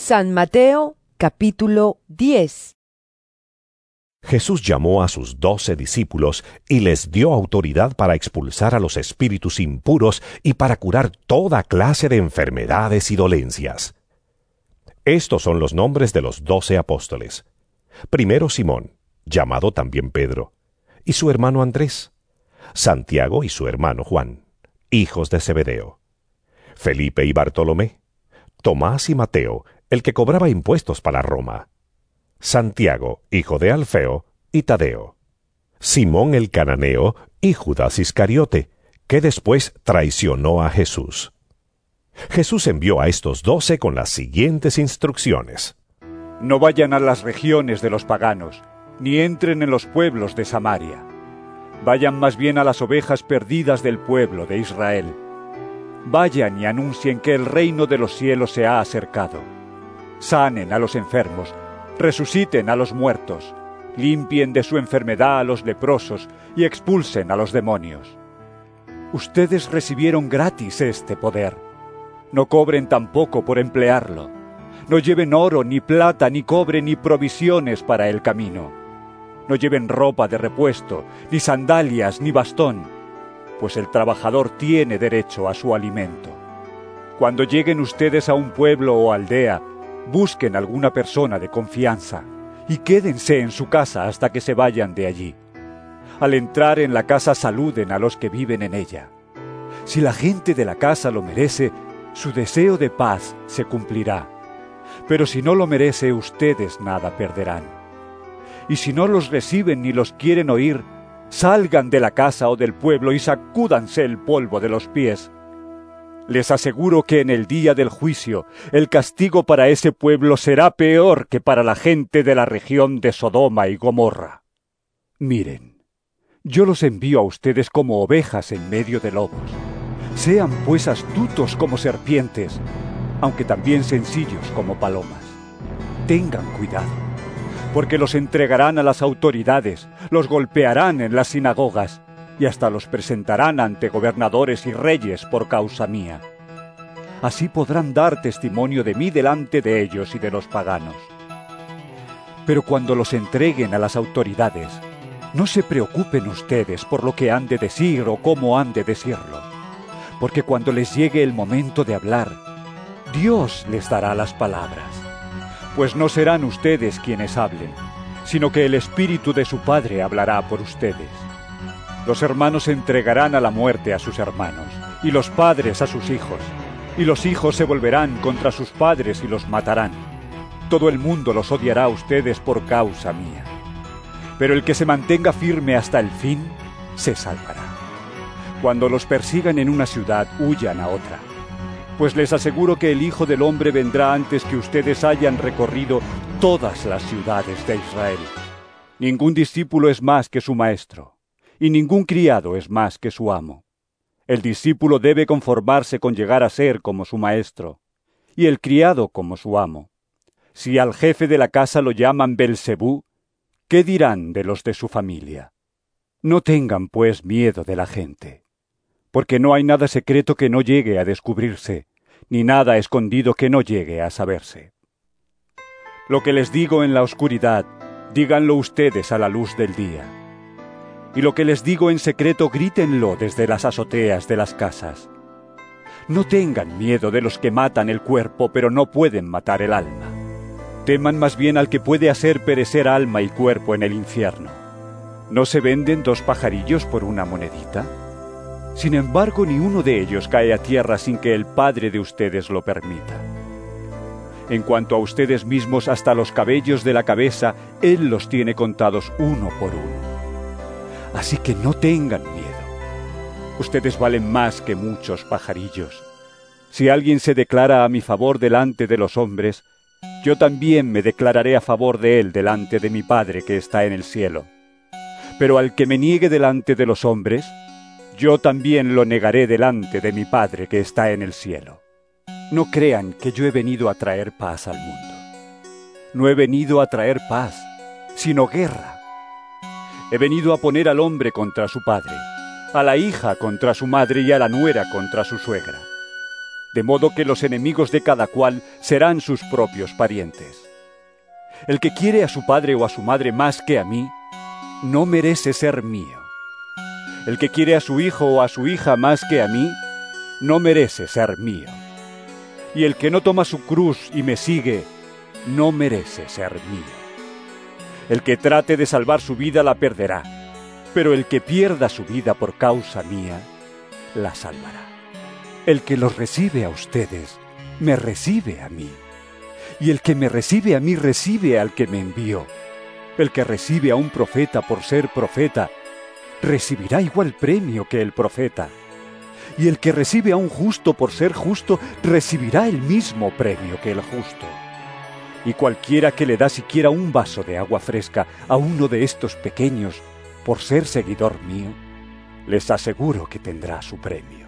San Mateo, capítulo 10. Jesús llamó a sus 12 discípulos y les dio autoridad para expulsar a los espíritus impuros y para curar toda clase de enfermedades y dolencias. Estos son los nombres de los 12 apóstoles. Primero Simón, llamado también Pedro, y su hermano Andrés. Santiago y su hermano Juan, hijos de Zebedeo. Felipe y Bartolomé. Tomás y Mateo, el que cobraba impuestos para Roma. Santiago, hijo de Alfeo, y Tadeo. Simón el cananeo y Judas Iscariote, que después traicionó a Jesús. Jesús envió a estos 12 con las siguientes instrucciones. No vayan a las regiones de los paganos, ni entren en los pueblos de Samaria. Vayan más bien a las ovejas perdidas del pueblo de Israel. Vayan y anuncien que el reino de los cielos se ha acercado. Sanen a los enfermos, resuciten a los muertos, limpien de su enfermedad a los leprosos y expulsen a los demonios. Ustedes recibieron gratis este poder. No cobren tampoco por emplearlo. No lleven oro, ni plata, ni cobre, ni provisiones para el camino. No lleven ropa de repuesto, ni sandalias, ni bastón, pues el trabajador tiene derecho a su alimento. Cuando lleguen ustedes a un pueblo o aldea, busquen alguna persona de confianza y quédense en su casa hasta que se vayan de allí. Al entrar en la casa saluden a los que viven en ella. Si la gente de la casa lo merece, su deseo de paz se cumplirá. Pero si no lo merece, ustedes nada perderán. Y si no los reciben ni los quieren oír, salgan de la casa o del pueblo y sacúdanse el polvo de los pies. Les aseguro que en el día del juicio, el castigo para ese pueblo será peor que para la gente de la región de Sodoma y Gomorra. Miren, yo los envío a ustedes como ovejas en medio de lobos. Sean pues astutos como serpientes, aunque también sencillos como palomas. Tengan cuidado, porque los entregarán a las autoridades, los golpearán en las sinagogas, y hasta los presentarán ante gobernadores y reyes por causa mía. Así podrán dar testimonio de mí delante de ellos y de los paganos. Pero cuando los entreguen a las autoridades, no se preocupen ustedes por lo que han de decir o cómo han de decirlo, porque cuando les llegue el momento de hablar, Dios les dará las palabras. Pues no serán ustedes quienes hablen, sino que el Espíritu de su Padre hablará por ustedes. Los hermanos entregarán a la muerte a sus hermanos, y los padres a sus hijos, y los hijos se volverán contra sus padres y los matarán. Todo el mundo los odiará a ustedes por causa mía. Pero el que se mantenga firme hasta el fin, se salvará. Cuando los persigan en una ciudad, huyan a otra. Pues les aseguro que el Hijo del Hombre vendrá antes que ustedes hayan recorrido todas las ciudades de Israel. Ningún discípulo es más que su maestro, y ningún criado es más que su amo. El discípulo debe conformarse con llegar a ser como su maestro, y el criado como su amo. Si al jefe de la casa lo llaman Belcebú, ¿qué dirán de los de su familia? No tengan, pues, miedo de la gente, porque no hay nada secreto que no llegue a descubrirse, ni nada escondido que no llegue a saberse. Lo que les digo en la oscuridad, díganlo ustedes a la luz del día. Y lo que les digo en secreto, grítenlo desde las azoteas de las casas. No tengan miedo de los que matan el cuerpo, pero no pueden matar el alma. Teman más bien al que puede hacer perecer alma y cuerpo en el infierno. ¿No se venden 2 pajarillos por una monedita? Sin embargo, ni uno de ellos cae a tierra sin que el Padre de ustedes lo permita. En cuanto a ustedes mismos, hasta los cabellos de la cabeza, Él los tiene contados uno por uno. Así que no tengan miedo. Ustedes valen más que muchos pajarillos. Si alguien se declara a mi favor delante de los hombres, yo también me declararé a favor de él delante de mi Padre que está en el cielo. Pero al que me niegue delante de los hombres, yo también lo negaré delante de mi Padre que está en el cielo. No crean que yo he venido a traer paz al mundo. No he venido a traer paz, sino guerra. He venido a poner al hombre contra su padre, a la hija contra su madre y a la nuera contra su suegra. de modo que los enemigos de cada cual serán sus propios parientes. El que quiere a su padre o a su madre más que a mí, no merece ser mío. El que quiere a su hijo o a su hija más que a mí, no merece ser mío. Y el que no toma su cruz y me sigue, no merece ser mío. El que trate de salvar su vida la perderá, pero el que pierda su vida por causa mía, la salvará. El que los recibe a ustedes, me recibe a mí. Y el que me recibe a mí, recibe al que me envió. El que recibe a un profeta por ser profeta, recibirá igual premio que el profeta. Y el que recibe a un justo por ser justo, recibirá el mismo premio que el justo. Y cualquiera que le da siquiera un vaso de agua fresca a uno de estos pequeños, por ser seguidor mío, les aseguro que tendrá su premio.